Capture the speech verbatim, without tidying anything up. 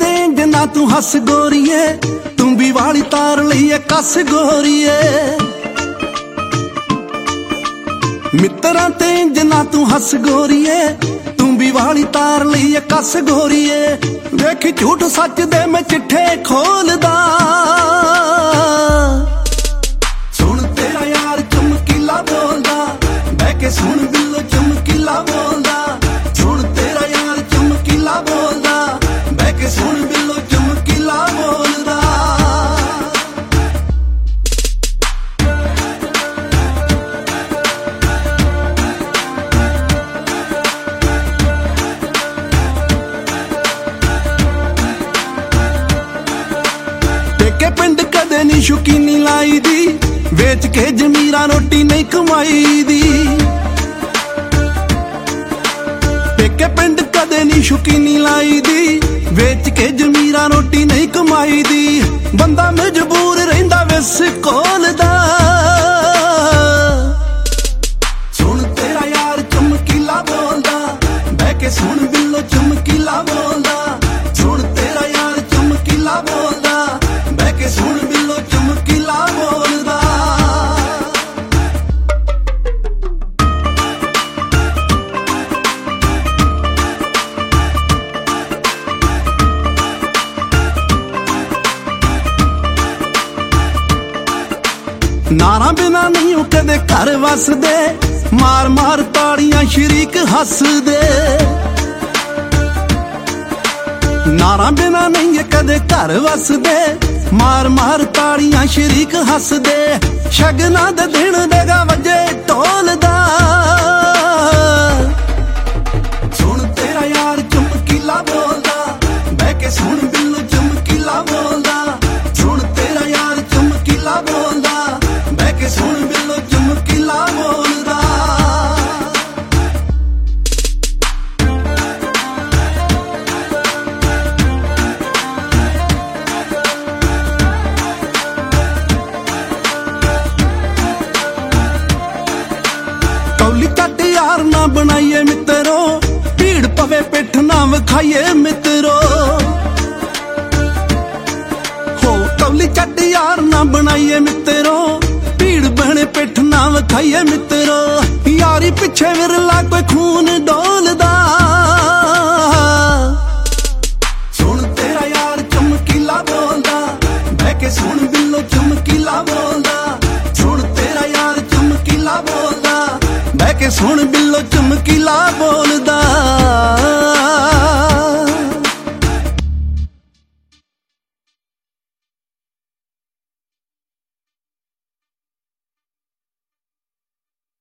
ते जिन्ना तू हस गोरीए, तू भी वाली तार लईए कस गोरीए। मित्रा ते जिन्ना तू हस गोरीए, तू भी वाली तार लईए कस गोरीए। वेख झूठ सच दे मैं चिट्ठे खोलदा, सुन तेरा यार चमकीला बोलदा, बह के सुन बिल्लो चमकीला बोलदा। सुन तेरा यार चमकीला बोलदा, बह के सुन बिल्लो चमकीला बोलदा। टेके पिंड कदे नी शौकीनी लाई दी, वेच के जमीरा रोटी नहीं कमाई दी। टेके पिंड कदे नी शौकीनी लाई दी, वेच के जमीरा रोटी नहीं कमाई दी। बंदा मजबूर रहिंदा विस कोलदा, सुन तेरा यार चमकीला बोलदा, बह के सुन बिल्लो चमकीला बोलदा। सुन तेरा यार चमकीला बोलदा, बह के सुन बिल्लो चमकीला बोलदा। नारा बिना नहीं कदे घर वसदे, मार मार ताड़ियां शरीक हसदे। नारा बिना नहीं कदे घर वसदे, मार मार ताड़ियां शरीक हसदे। शगना दे दिन देगा वजे ढोलदा, सुन तेरा यार चमकीला बोलदा, बह के सुन बिल्लो चमकीला बोलदा। सुन तेरा यार चमकीला बोलदा, बह के सुन बिल्लो चमकीला बोलदा। कौली चट यार ना बनाइए मित्रो, भीड़ पवे पिठ ना विखाइए मित्रो। हो कौली चट यार ना बनाइए मित्रो, भीड़ बहने पिठ ना विखाइए मित्रो। यारी पिछे विरला कोई खून डोलदा, सुन तेरा यार चमकीला बोलदा, बह के सुन बिल्लो चमकीला बोलदा। सुन तेरा यार चमकीला बोलदा, बह के सुन बिल्लो चमकीला बोलदा।